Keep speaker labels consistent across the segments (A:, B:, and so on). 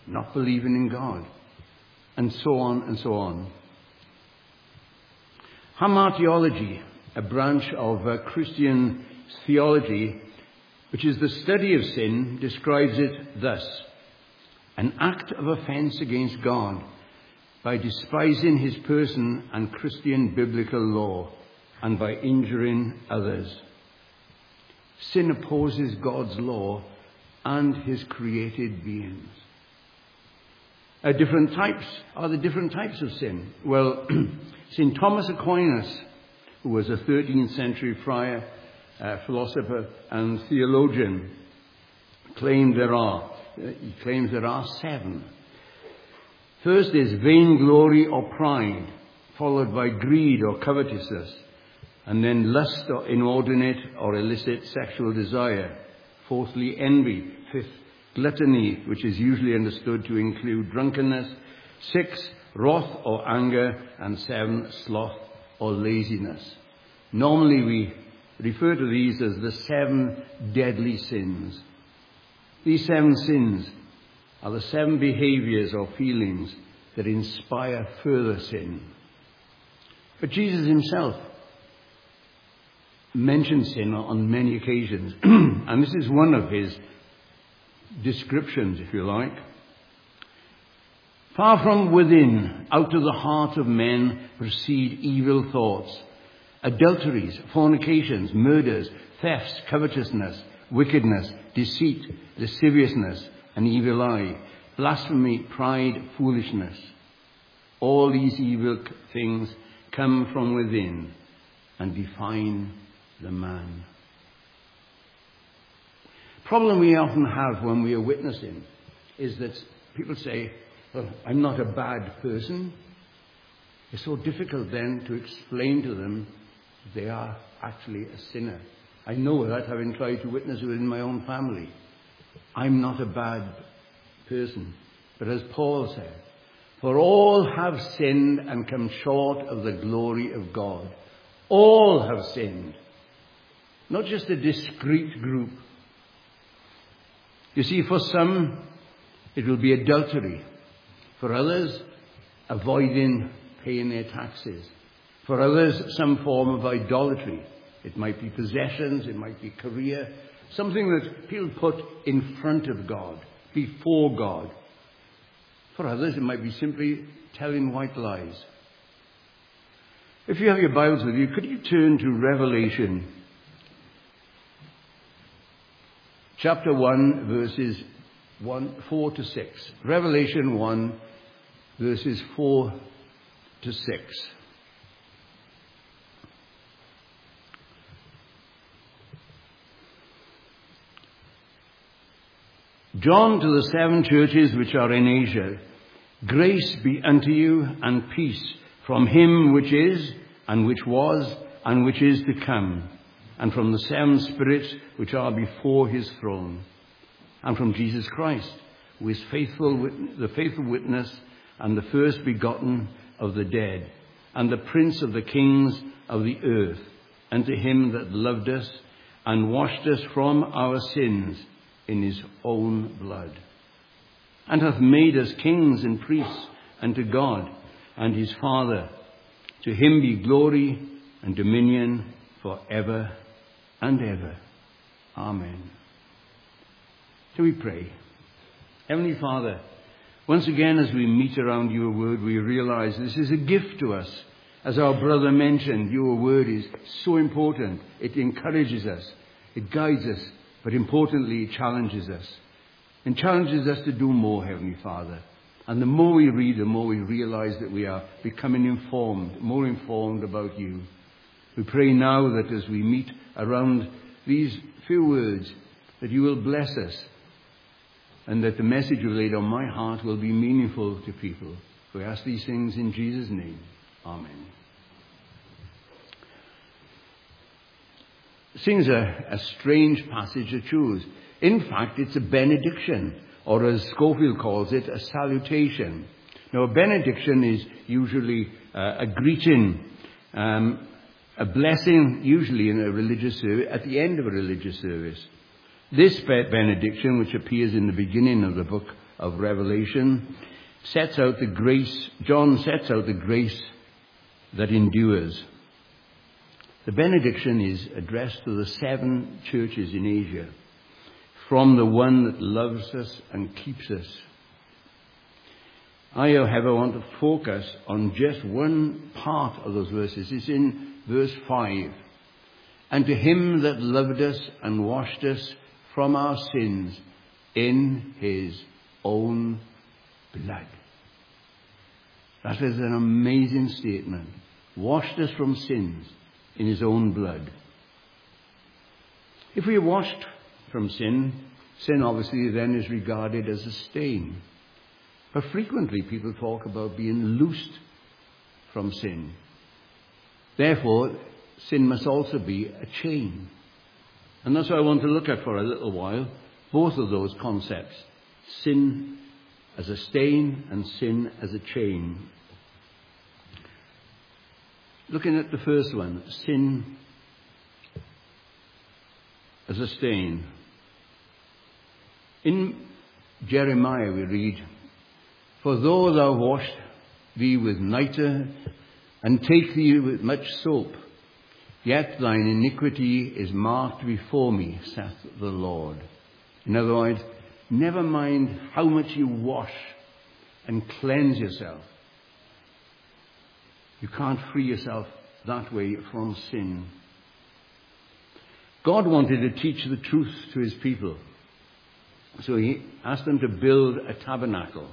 A: not believing in God, and so on and so on. Hamartiology, a branch of Christian theology, which is the study of sin, describes it thus: an act of offense against God by despising his person and Christian biblical law, and by injuring others. Sin opposes God's law and his created beings. The different types of sin. Well, St. Thomas Aquinas, who was a 13th century friar, philosopher and theologian, claims there are 7. First is vainglory or pride, followed by greed or covetousness, and then lust or inordinate or illicit sexual desire. Fourthly, envy. Fifth, gluttony, which is usually understood to include drunkenness. 6, wrath or anger. And 7, sloth or laziness. Normally we refer to these as the 7 deadly sins. These 7 sins are the 7 behaviors or feelings that inspire further sin. But Jesus himself mentions sin on many occasions, and this is one of his descriptions, if you like. Far from within, out of the heart of men proceed evil thoughts, adulteries, fornications, murders, thefts, covetousness, wickedness, deceit, lasciviousness, an evil eye, blasphemy, pride, foolishness. All these evil things come from within and define the man. Problem we often have when we are witnessing is that people say, well, I'm not a bad person. It's so difficult then to explain to them they are actually a sinner. I know that, having tried to witness within my own family. I'm not a bad person. But as Paul said, for all have sinned and come short of the glory of God. All have sinned. Not just a discrete group. You see, for some, it will be adultery. For others, avoiding paying their taxes. For others, some form of idolatry. It might be possessions, it might be career, something that people put in front of God, before God. For others, it might be simply telling white lies. If you have your Bibles with you, could you turn to Revelation chapter 1, verses 4 to 6. Revelation 1, verses 4 to 6. John, to the 7 churches which are in Asia, grace be unto you and peace from him which is, and which was, and which is to come, and from the 7 spirits which are before his throne, and from Jesus Christ, who is the faithful witness, and the first begotten of the dead, and the prince of the kings of the earth, unto him that loved us, and washed us from our sins in his own blood, and hath made us kings and priests unto God and his Father. To him be glory and dominion for ever and ever. Amen. So we pray. Heavenly Father, once again as we meet around your word, we realize this is a gift to us. As our brother mentioned, your word is so important. It encourages us, it guides us, but importantly, it challenges us. And challenges us to do more, Heavenly Father. And the more we read, the more we realize that we are becoming more informed about you. We pray now that as we meet around these few words, that you will bless us, and that the message you laid on my heart will be meaningful to people. We ask these things in Jesus' name. Amen. Seems a strange passage to choose. In fact, it's a benediction, or as Scofield calls it, a salutation. Now, a benediction is usually a greeting, a blessing, usually in a religious service, at the end of a religious service. This benediction, which appears in the beginning of the book of Revelation, sets out the grace, John sets out the grace that endures. The benediction is addressed to the 7 churches in Asia, from the one that loves us and keeps us. I, however, want to focus on just one part of those verses. It's in verse 5. And to him that loved us and washed us from our sins in his own blood. That is an amazing statement. Washed us from sins in his own blood. If we are washed from sin, sin obviously then is regarded as a stain. But frequently people talk about being loosed from sin. Therefore, sin must also be a chain. And that's what I want to look at for a little while, both of those concepts. Sin as a stain and sin as a chain. Looking at the first one, sin as a stain. In Jeremiah we read, For though thou wash thee with nitre, and take thee with much soap, yet thine iniquity is marked before me, saith the Lord. In other words, never mind how much you wash and cleanse yourself. You can't free yourself that way from sin. God wanted to teach the truth to his people. So he asked them to build a tabernacle.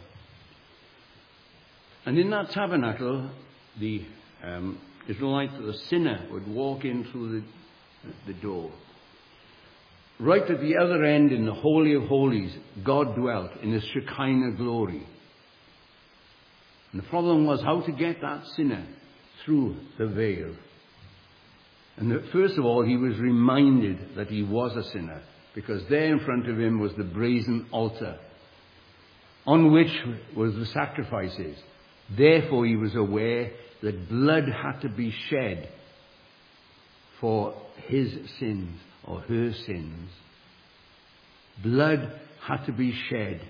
A: And in that tabernacle, the Israelite, the sinner, would walk in through the door. Right at the other end, in the Holy of Holies, God dwelt in his Shekinah glory. And the problem was how to get that sinner through the veil. And first of all, he was reminded that he was a sinner, because there in front of him was the brazen altar, on which was the sacrifices. Therefore, he was aware that blood had to be shed for his sins, or her sins. Blood had to be shed.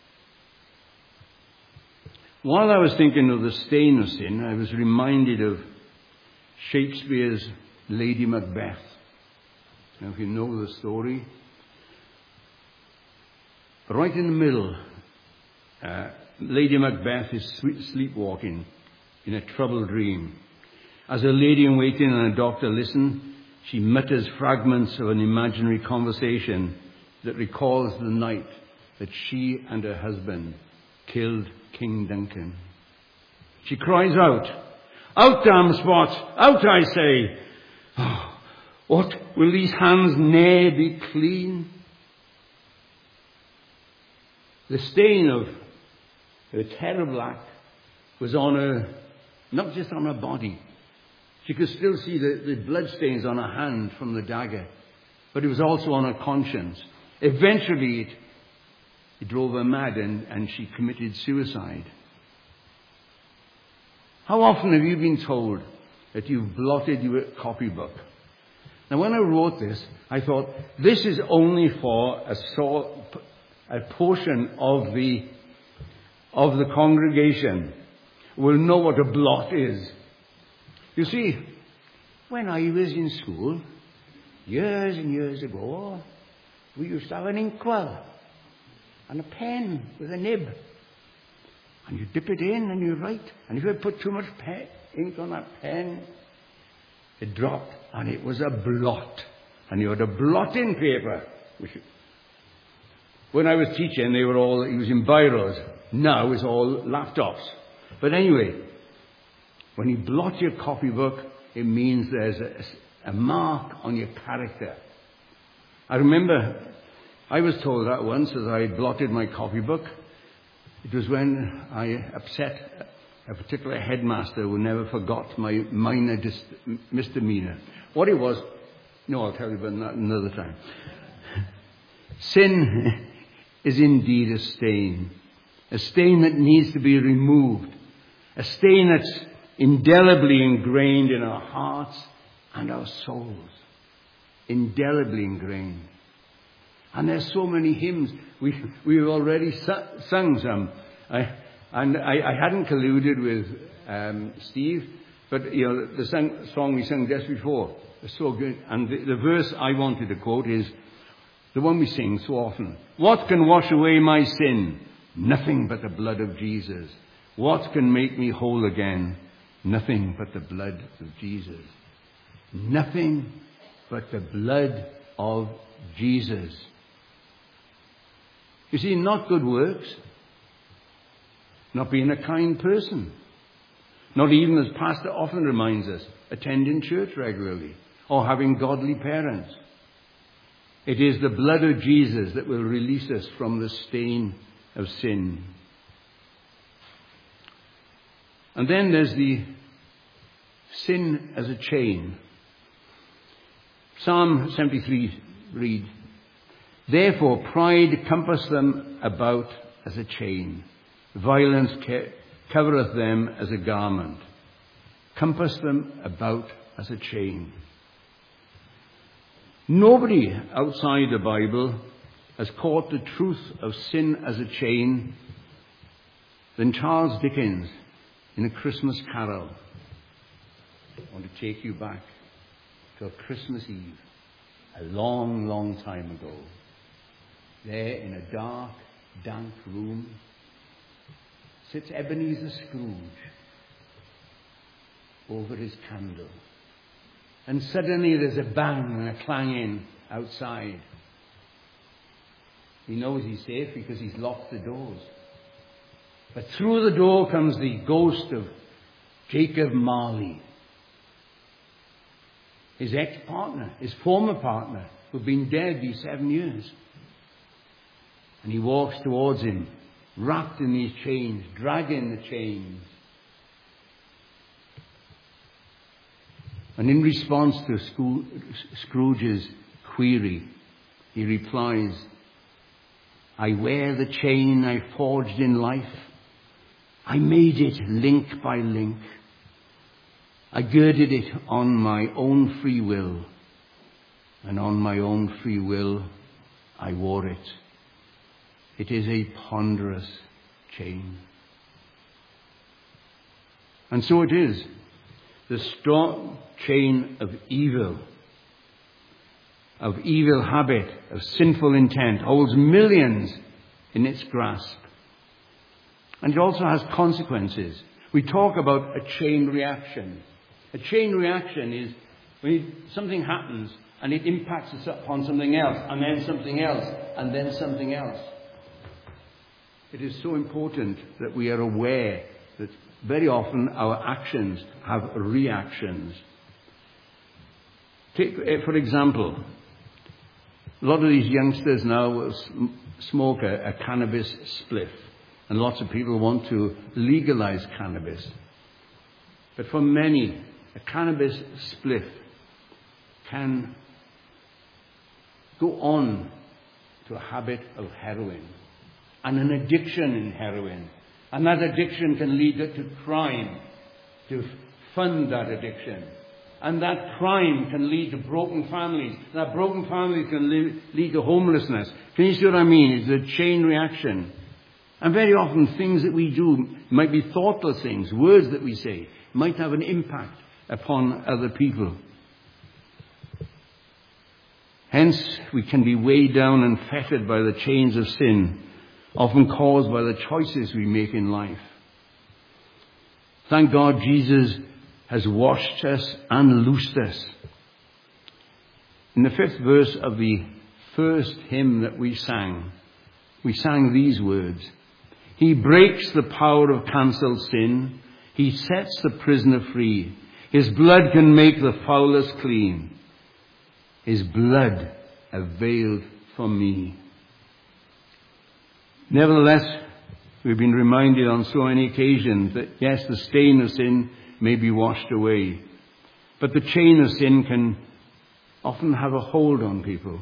A: While I was thinking of the stain of sin, I was reminded of Shakespeare's Lady Macbeth. Now, if you know the story, right in the middle, Lady Macbeth is sleepwalking in a troubled dream. As a lady-in-waiting and a doctor listen, she mutters fragments of an imaginary conversation that recalls the night that she and her husband killed King Duncan. She cries out, "Out, damn spot! Out, I say! Oh, what, will these hands ne'er be clean?" The stain of her terrible act was on her, not just on her body. She could still see the blood stains on her hand from the dagger, but it was also on her conscience. Eventually it drove her mad and she committed suicide. How often have you been told that you've blotted your copybook? Now, when I wrote this, I thought this is only for a portion of the congregation will know what a blot is. You see, when I was in school, years and years ago, we used to have an inkwell and a pen with a nib. And you dip it in and you write. And if you had put too much ink on that pen, it dropped and it was a blot. And you had a blotting paper. When I was teaching, they were all using biros. Now it's all laptops. But anyway, when you blot your copybook, it means there's a mark on your character. I remember I was told that once as I blotted my copybook. It was when I upset a particular headmaster who never forgot my minor misdemeanor. What it was, no, I'll tell you about that another time. Sin is indeed a stain that needs to be removed, a stain that's indelibly ingrained in our hearts and our souls, indelibly ingrained. And there's so many hymns. We've already sung some. I hadn't colluded with Steve, but the song we sang just before was so good. And the verse I wanted to quote is the one we sing so often. What can wash away my sin? Nothing but the blood of Jesus. What can make me whole again? Nothing but the blood of Jesus. Nothing but the blood of Jesus. You see, not good works, not being a kind person, not even, as Pastor often reminds us, attending church regularly or having godly parents. It is the blood of Jesus that will release us from the stain of sin. And then there's the sin as a chain. Psalm 73 reads, therefore pride compasseth them about as a chain. Violence covereth them as a garment. Compass them about as a chain. Nobody outside the Bible has caught the truth of sin as a chain than Charles Dickens in A Christmas Carol. I want to take you back to a Christmas Eve, a long, long time ago. There in a dark, damp room sits Ebenezer Scrooge over his candle. And suddenly there's a bang and a clanging outside. He knows he's safe because he's locked the doors. But through the door comes the ghost of Jacob Marley, his ex-partner, his former partner, who'd been dead these 7 years. And he walks towards him, wrapped in these chains, dragging the chains. And in response to Scrooge's query, he replies, I wear the chain I forged in life. I made it link by link. I girded it on my own free will. And on my own free will, I wore it. It is a ponderous chain. And so it is. The strong chain of evil habit, of sinful intent, holds millions in its grasp. And it also has consequences. We talk about a chain reaction. A chain reaction is when something happens and it impacts us upon something else, and then something else, and then something else. It is so important that we are aware that very often our actions have reactions. Take, for example, a lot of these youngsters now will smoke a cannabis spliff, and lots of people want to legalize cannabis. But for many, a cannabis spliff can go on to a habit of heroin and an addiction in heroin. And that addiction can lead to crime, to fund that addiction. And that crime can lead to broken families. That broken families can lead to homelessness. Can you see what I mean? It's a chain reaction. And very often things that we do might be thoughtless things, words that we say, might have an impact upon other people. Hence, we can be weighed down and fettered by the chains of sin, often caused by the choices we make in life. Thank God Jesus has washed us and loosed us. In the 5th verse of the first hymn that we sang these words. He breaks the power of cancelled sin. He sets the prisoner free. His blood can make the foulest clean. His blood availed for me. Nevertheless, we've been reminded on so many occasions that yes, the stain of sin may be washed away, but the chain of sin can often have a hold on people.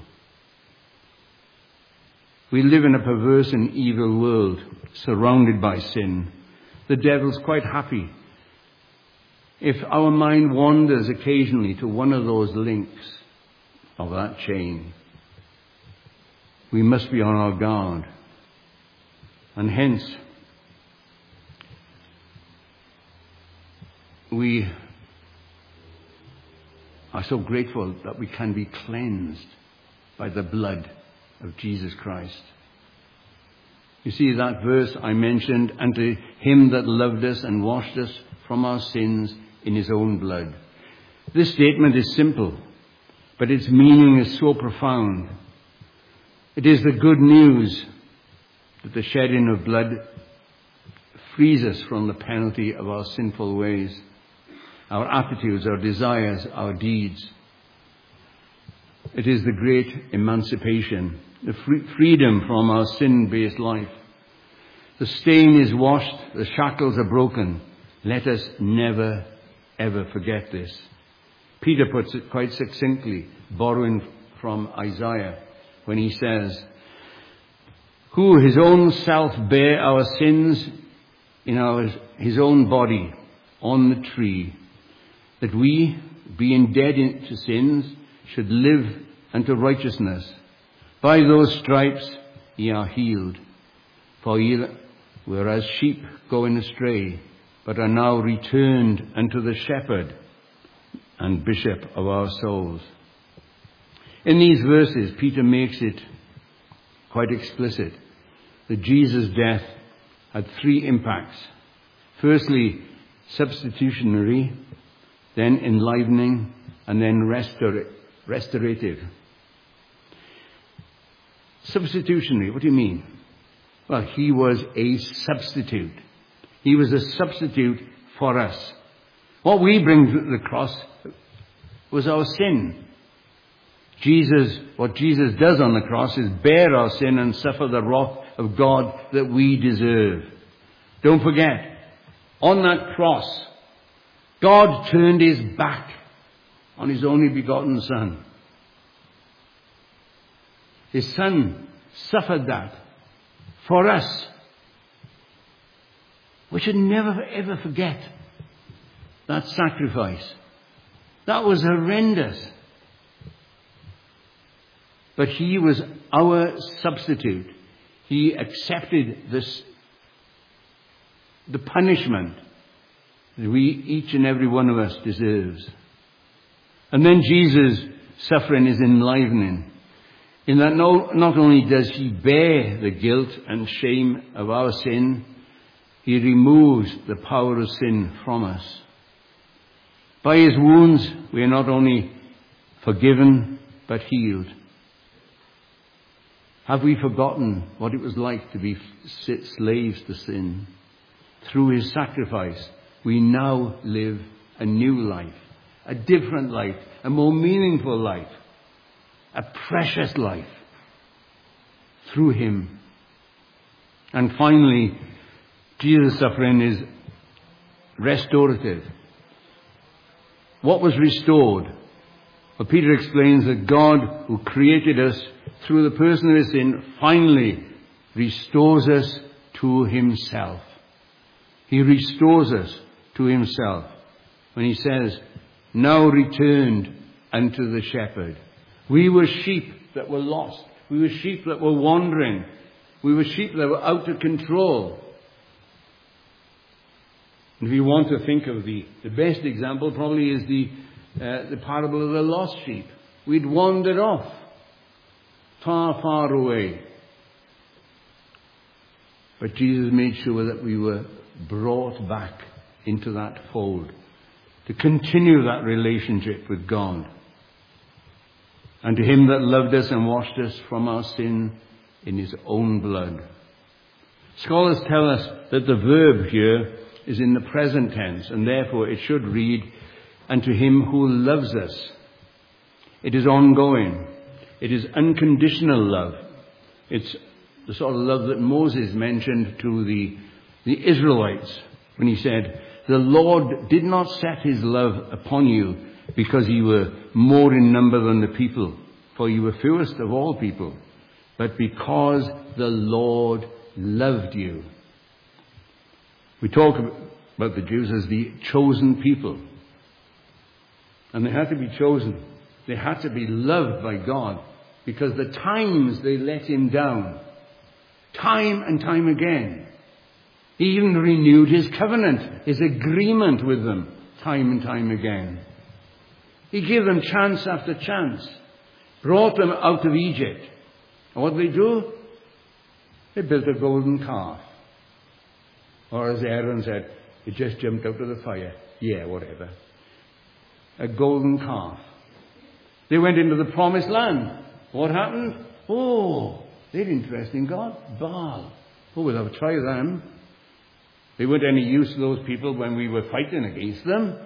A: We live in a perverse and evil world, surrounded by sin. The devil's quite happy if our mind wanders occasionally to one of those links of that chain. we must be on our guard. And hence, we are so grateful that we can be cleansed by the blood of Jesus Christ. You see that verse I mentioned, unto him that loved us and washed us from our sins in his own blood. This statement is simple, but its meaning is so profound. It is the good news that the shedding of blood frees us from the penalty of our sinful ways, our attitudes, our desires, our deeds. It is the great emancipation, the freedom from our sin-based life. The stain is washed, the shackles are broken. Let us never, ever forget this. Peter puts it quite succinctly, borrowing from Isaiah, when he says, who his own self bare our sins in his own body on the tree, that we, being dead to sins, should live unto righteousness. By those stripes ye are healed. For ye were as sheep going astray, but are now returned unto the shepherd and bishop of our souls. In these verses, Peter makes it quite explicit that Jesus' death had three impacts. Firstly, substitutionary, then enlivening, and then restorative. Substitutionary, what do you mean? Well, he was a substitute. He was a substitute for us. What we bring to the cross was our sin. What Jesus does on the cross is bear our sin and suffer the wrath of God that we deserve. Don't forget, on that cross, God turned his back on his only begotten Son. His Son suffered that for us. We should never ever forget that sacrifice. That was horrendous. But he was our substitute. He accepted the punishment that each and every one of us deserves. And then Jesus' suffering is enlivening, in that not only does he bear the guilt and shame of our sin, he removes the power of sin from us. By his wounds, we are not only forgiven, but healed. Have we forgotten what it was like to be slaves to sin? Through his sacrifice, we now live a new life, a different life, a more meaningful life, a precious life through him. And finally, Jesus' suffering is restorative. What was restored? Well, Peter explains that God, who created us through the person of his sin, finally restores us to himself. He restores us to himself when he says, now returned unto the shepherd. We were sheep that were lost. We were sheep that were wandering. We were sheep that were out of control. And if you want to think of the best example, probably is the parable of the lost sheep. We'd wandered off far, far away. But Jesus made sure that we were brought back into that fold to continue that relationship with God. And to him that loved us and washed us from our sin in his own blood. Scholars tell us that the verb here is in the present tense, and therefore it should read, unto him who loves us. It is ongoing. It is unconditional love. It's the sort of love that Moses mentioned to the Israelites when he said, the Lord did not set his love upon you because you were more in number than the people, for you were fewest of all people, but because the Lord loved you. We talk about the Jews as the chosen people. And they had to be chosen. They had to be loved by God. because the times they let him down, time and time again. He even renewed his covenant, his agreement with them, time and time again. He gave them chance after chance, brought them out of Egypt. And what did they do? They built a golden calf. Or as Aaron said, it just jumped out of the fire. Yeah, whatever. A golden calf. They went into the promised land. What happened? Oh, they'd interest in God. Baal. Oh, we'll have a try them. They weren't any use to those people when we were fighting against them.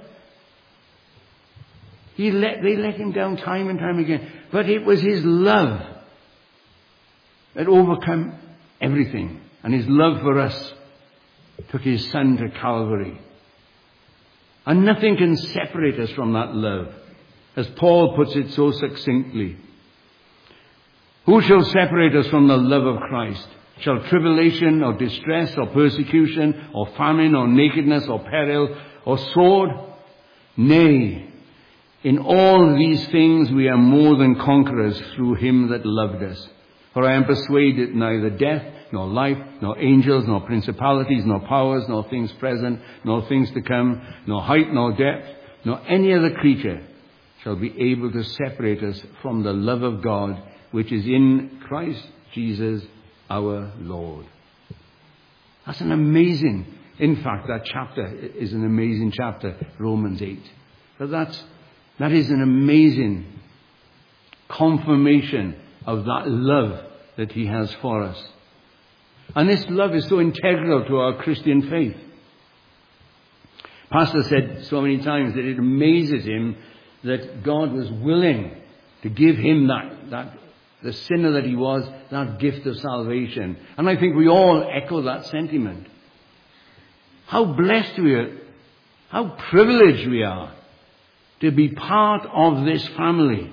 A: They let him down time and time again. But it was his love that overcome everything. And his love for us took his son to Calvary. And nothing can separate us from that love. As Paul puts it so succinctly. Who shall separate us from the love of Christ? Shall tribulation or distress or persecution or famine or nakedness or peril or sword? Nay, in all these things we are more than conquerors through him that loved us. For I am persuaded neither death, nor life, nor angels, nor principalities, nor powers, nor things present, nor things to come, nor height, nor depth, nor any other creature shall be able to separate us from the love of God, which is in Christ Jesus our Lord. That's an amazing, in fact, that chapter is an amazing chapter, Romans 8. But that is an amazing confirmation of that love that he has for us. And this love is so integral to our Christian faith. Pastor said so many times that it amazes him that God was willing to give him that the sinner that he was, that gift of salvation. And I think we all echo that sentiment. How blessed we are, how privileged we are to be part of this family.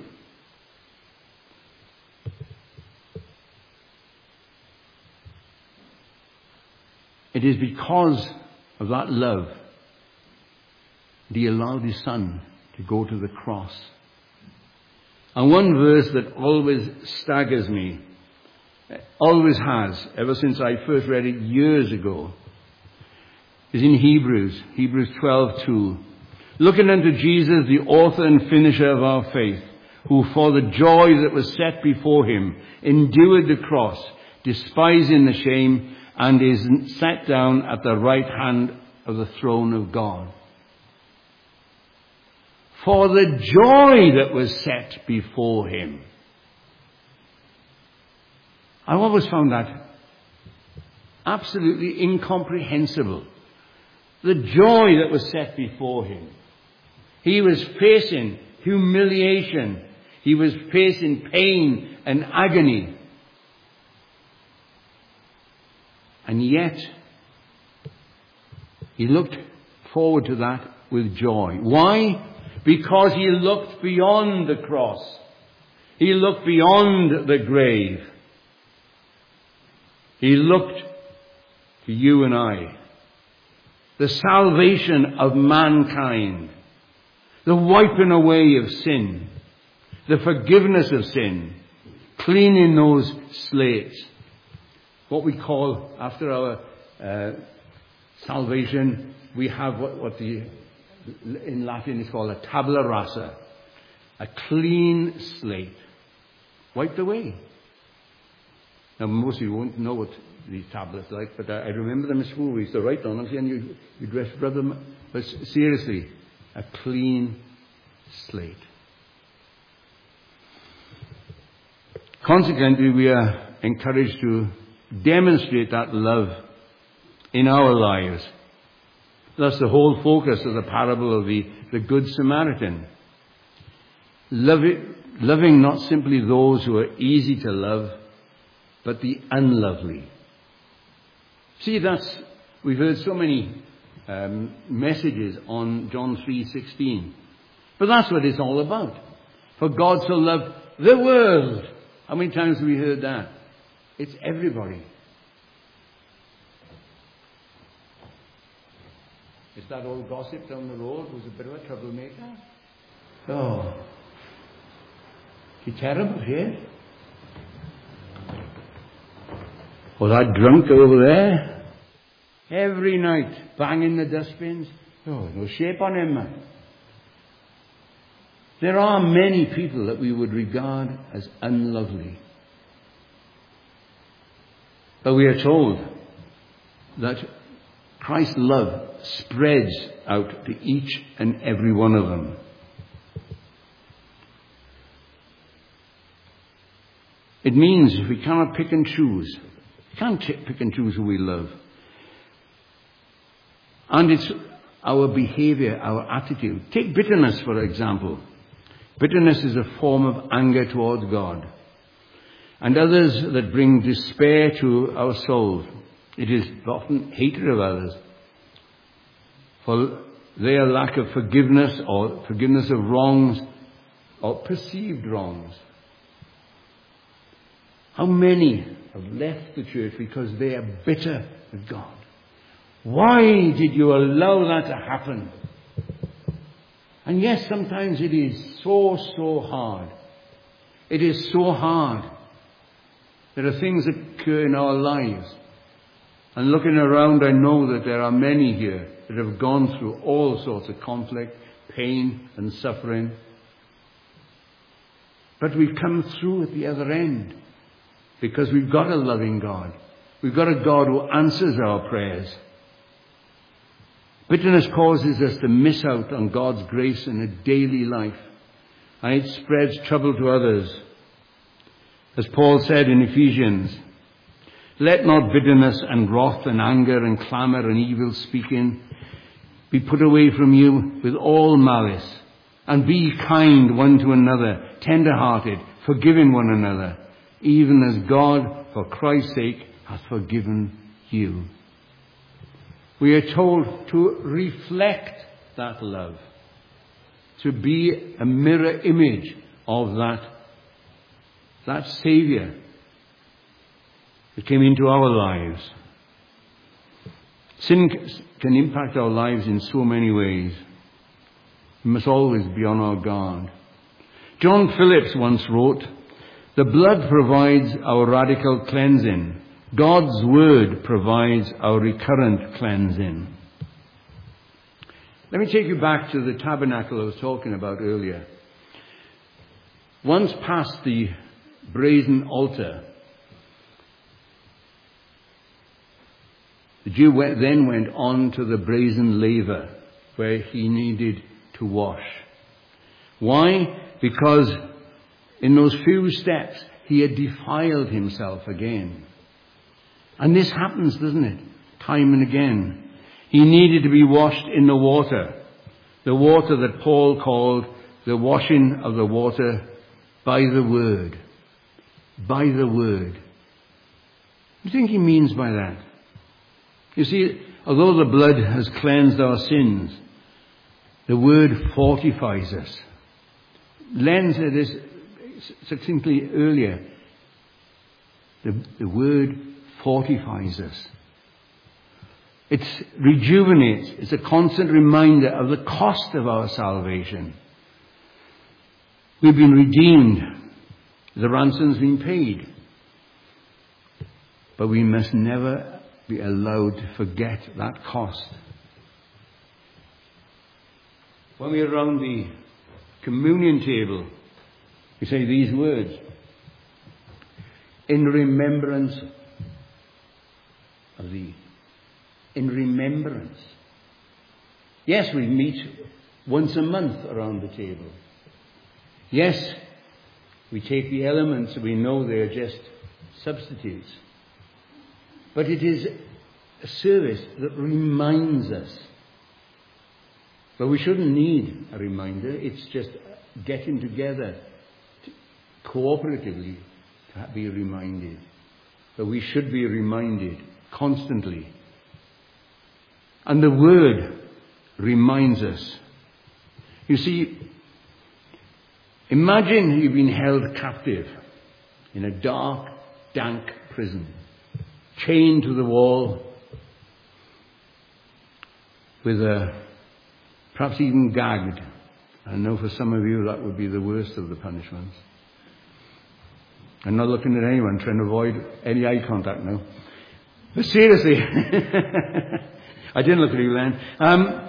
A: It is because of that love that he allowed his son to go to the cross. And one verse that always staggers me, always has, ever since I first read it years ago, is in Hebrews 12:2. Looking unto Jesus, the author and finisher of our faith, who for the joy that was set before him endured the cross, despising the shame, and is sat down at the right hand of the throne of God. For the joy that was set before him. I've always found that absolutely incomprehensible. The joy that was set before him. He was facing humiliation. He was facing pain and agony. And yet, he looked forward to that with joy. Why? Because he looked beyond the cross. He looked beyond the grave. He looked to you and I. The salvation of mankind. The wiping away of sin. The forgiveness of sin. Cleaning those slates. What we call, after our salvation, we have what in Latin is called a tabula rasa. A clean slate. Wiped away. Now, most of you won't know what these tablets are like, but I remember them in school. We used to write on them, and you dress brother. But seriously, a clean slate. Consequently, we are encouraged to demonstrate that love in our lives. That's the whole focus of the parable of the Good Samaritan. Loving not simply those who are easy to love, but the unlovely. See, we've heard so many messages on John 3:16. But that's what it's all about. For God so loved the world. How many times have we heard that? It's everybody. It's that old gossip down the road who's a bit of a troublemaker. Oh. She's terrible, she is. Or that drunk over there, every night, banging the dustbins. Oh, no shape on him, man. There are many people that we would regard as unlovely. But we are told that Christ's love spreads out to each and every one of them. It means we cannot pick and choose. We can't pick and choose who we love. And it's our behavior, our attitude. Take bitterness, for example. Bitterness is a form of anger towards God. And others that bring despair to our souls. It is often hatred of others for their lack of forgiveness or forgiveness of wrongs or perceived wrongs. How many have left the church because they are bitter with God? Why did you allow that to happen? And yes, sometimes it is so hard. It is so hard. There are things that occur in our lives. And looking around, I know that there are many here that have gone through all sorts of conflict, pain and suffering. But we've come through at the other end because we've got a loving God. We've got a God who answers our prayers. Bitterness causes us to miss out on God's grace in a daily life. And it spreads trouble to others. As Paul said in Ephesians, let not bitterness and wrath and anger and clamour and evil speaking be put away from you with all malice. And be kind one to another, tender-hearted, forgiving one another, even as God, for Christ's sake, hath forgiven you. We are told to reflect that love, to be a mirror image of that Saviour that came into our lives. Sin can impact our lives in so many ways. We must always be on our guard. John Phillips once wrote, the blood provides our radical cleansing. God's word provides our recurrent cleansing. Let me take you back to the tabernacle I was talking about earlier. Once past the brazen altar, the Jew then went on to the brazen laver where he needed to wash. Why? Because in those few steps he had defiled himself again. And this happens, doesn't it? Time and again. He needed to be washed in the water that Paul called the washing of the water by the word. By the word. What do you think he means by that? You see, although the blood has cleansed our sins, the word fortifies us. Len said this succinctly earlier. The word fortifies us. It rejuvenates. It's a constant reminder of the cost of our salvation. We've been redeemed. The ransom's been paid. But we must never be allowed to forget that cost. When we're around the communion table, we say these words. In remembrance of thee. In remembrance. Yes, we meet once a month around the table. Yes, we take the elements, we know they're just substitutes. But it is a service that reminds us. But we shouldn't need a reminder. It's just getting together cooperatively to be reminded. But we should be reminded constantly. And the word reminds us. You see, imagine you've been held captive in a dark, dank prison, chained to the wall, with perhaps even gagged. I know for some of you that would be the worst of the punishments. I'm not looking at anyone, trying to avoid any eye contact now. But seriously, I didn't look at you then.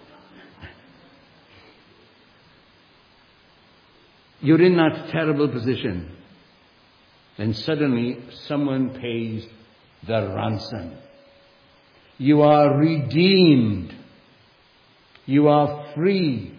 A: You're in that terrible position. Then suddenly someone pays the ransom. You are redeemed. You are free.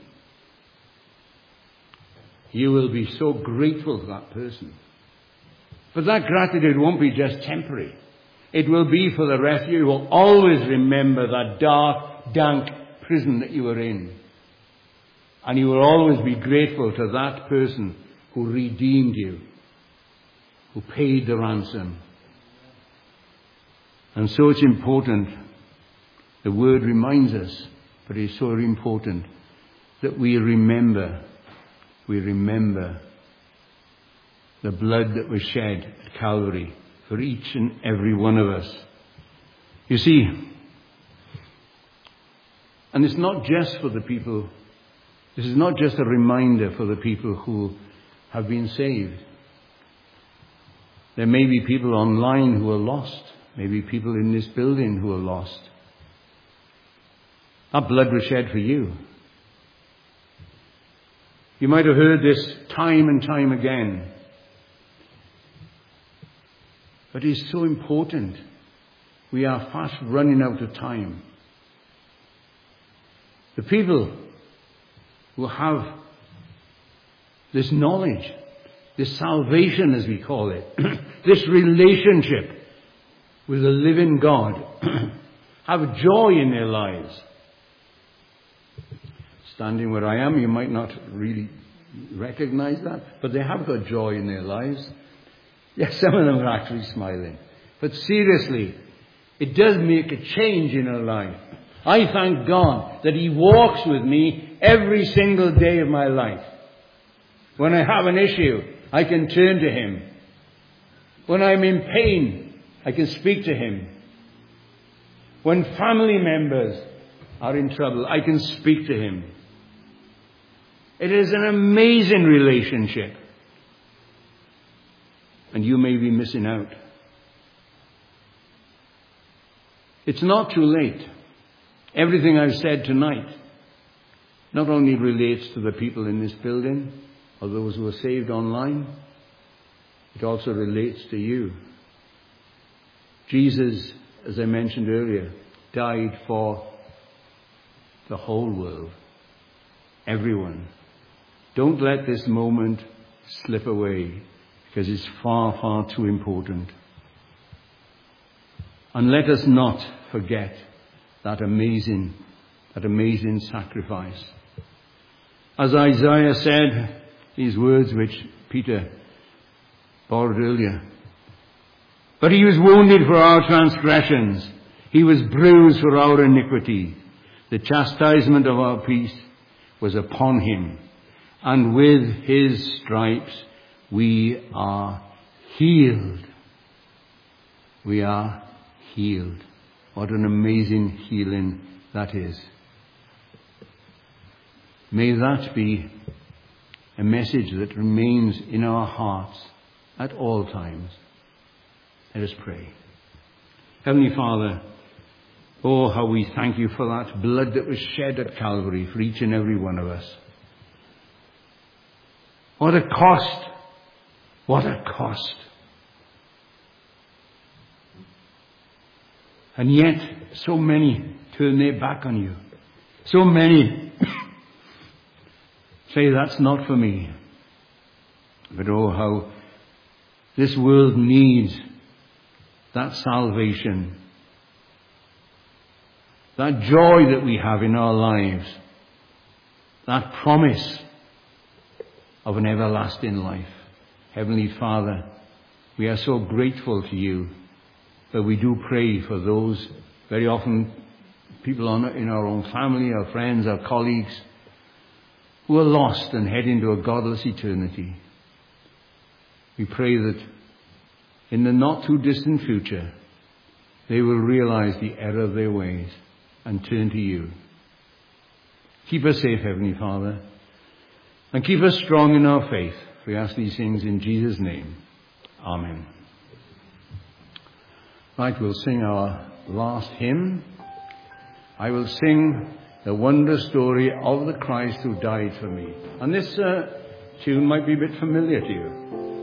A: You will be so grateful to that person. But that gratitude won't be just temporary. It will be for the rest. You will always remember that dark, dank prison that you were in. And you will always be grateful to that person who redeemed you, who paid the ransom. And so it's important. The word reminds us, but it's so important that we remember the blood that was shed at Calvary for each and every one of us. You see, and it's not just for the people, this is not just a reminder for the people who have been saved. There may be people online who are lost, maybe people in this building who are lost. That blood was shed for you. You might have heard this time and time again. But it's so important. We are fast running out of time. The people who have this knowledge, this salvation as we call it, this relationship with the living God, have joy in their lives. Standing where I am, you might not really recognize that, but they have got joy in their lives. Yes, some of them are actually smiling. But seriously, it does make a change in our life. I thank God that He walks with me every single day of my life. When I have an issue, I can turn to Him. When I'm in pain, I can speak to Him. When family members are in trouble, I can speak to Him. It is an amazing relationship. And you may be missing out. It's not too late. Everything I've said tonight not only relates to the people in this building or those who are saved online, it also relates to you. Jesus, as I mentioned earlier, died for the whole world. Everyone. Don't let this moment slip away, because it's far, far too important. And let us not forget that amazing sacrifice. As Isaiah said, these words which Peter borrowed earlier, but He was wounded for our transgressions, He was bruised for our iniquity. The chastisement of our peace was upon Him, and with His stripes we are healed. We are healed. What an amazing healing that is. May that be a message that remains in our hearts at all times. Let us pray. Heavenly Father, oh, how we thank You for that blood that was shed at Calvary for each and every one of us. What a cost! What a cost! And yet, so many turn their back on You. So many say, that's not for me. But oh, how this world needs that salvation, that joy that we have in our lives, that promise of an everlasting life. Heavenly Father, we are so grateful to You, but we do pray for those, very often people in our own family, our friends, our colleagues, who are lost and head into a godless eternity. We pray that in the not too distant future, they will realize the error of their ways and turn to You. Keep us safe, Heavenly Father, and keep us strong in our faith. We ask these things in Jesus' name. Amen. Right, we'll sing our last hymn. I will sing the wondrous story of the Christ who died for me. And this tune might be a bit familiar to you.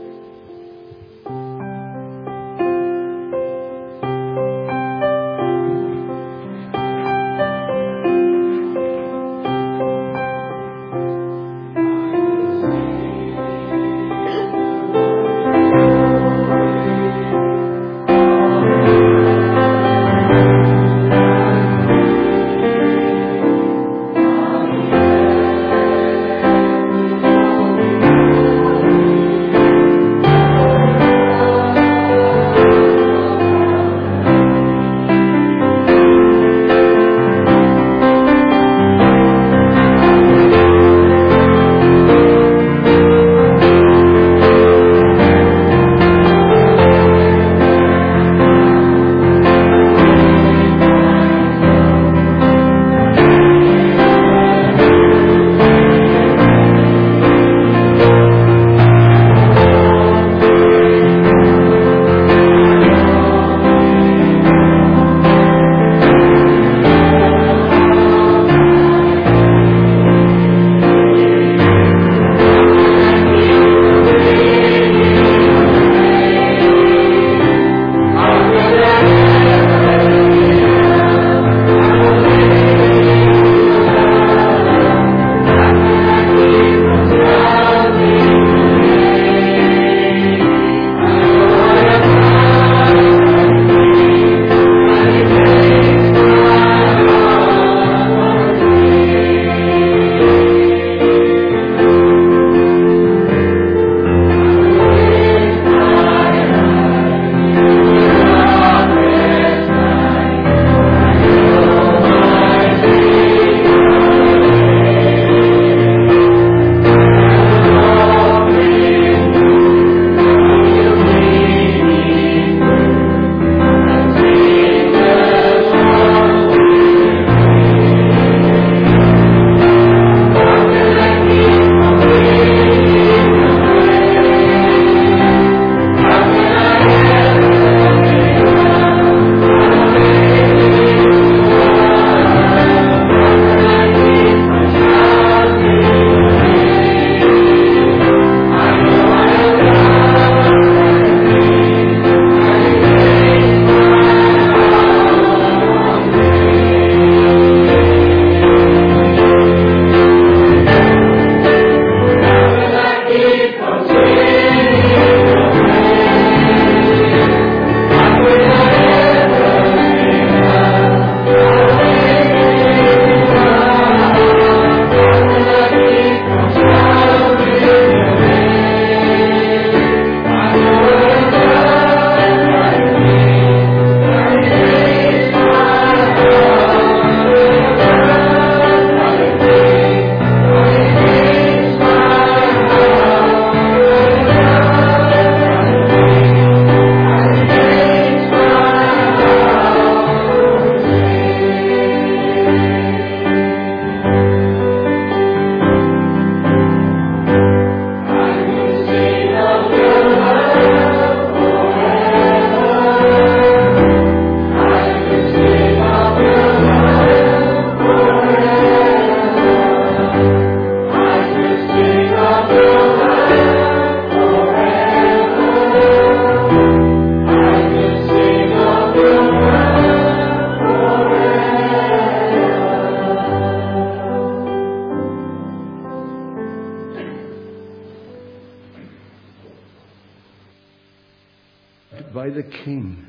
A: By the King.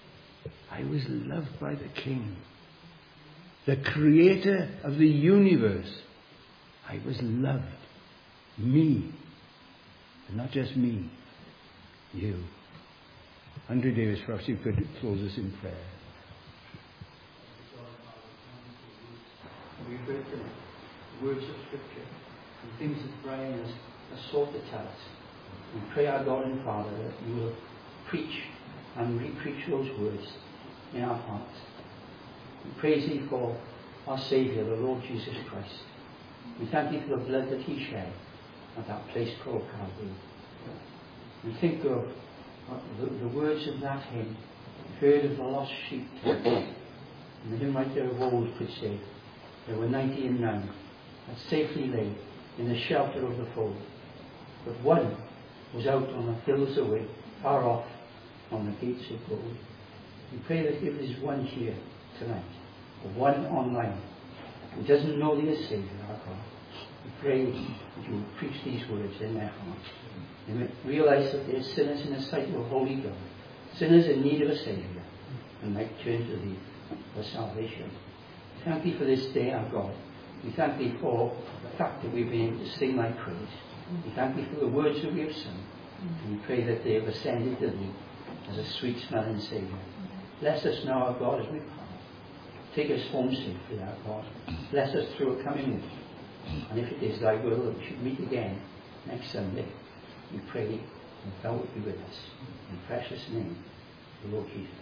A: I was loved by the King, the creator of the universe. I was loved. Me. And not just me. You. Andrew Davis, perhaps you could close us in prayer.
B: We break the words of Scripture and things that Brian has sought to tell us. We pray, our God and Father, that you will preach and re-preach those words in our hearts. We praise thee for our Saviour, the Lord Jesus Christ. We thank thee for the blood that he shed at that place called Calvary. We think of the words of that hymn, herd of the lost sheep. And the hymn writer of old could say, there were 99 that safely lay in the shelter of the fold. But one was out on the hills away, far off on the gates of gold. We pray that if there's one here tonight, or one online, who doesn't know thee as Saviour, our God, we pray that you will preach these words in their hearts. They may realize that they're sinners in the sight of a holy God, sinners in need of a Saviour, and might turn to thee for salvation. Thank thee for this day, our God. We thank thee for the fact that we've been able to sing thy praise. We thank thee for the words that we have sung. And we pray that they have ascended to thee as a sweet smelling Saviour. Bless us now, our God, as we part. Take us home safely, our God. Bless us through a coming week. And if it is thy will that we should meet again next Sunday, we pray that thou would be with us. In the precious name of the Lord Jesus.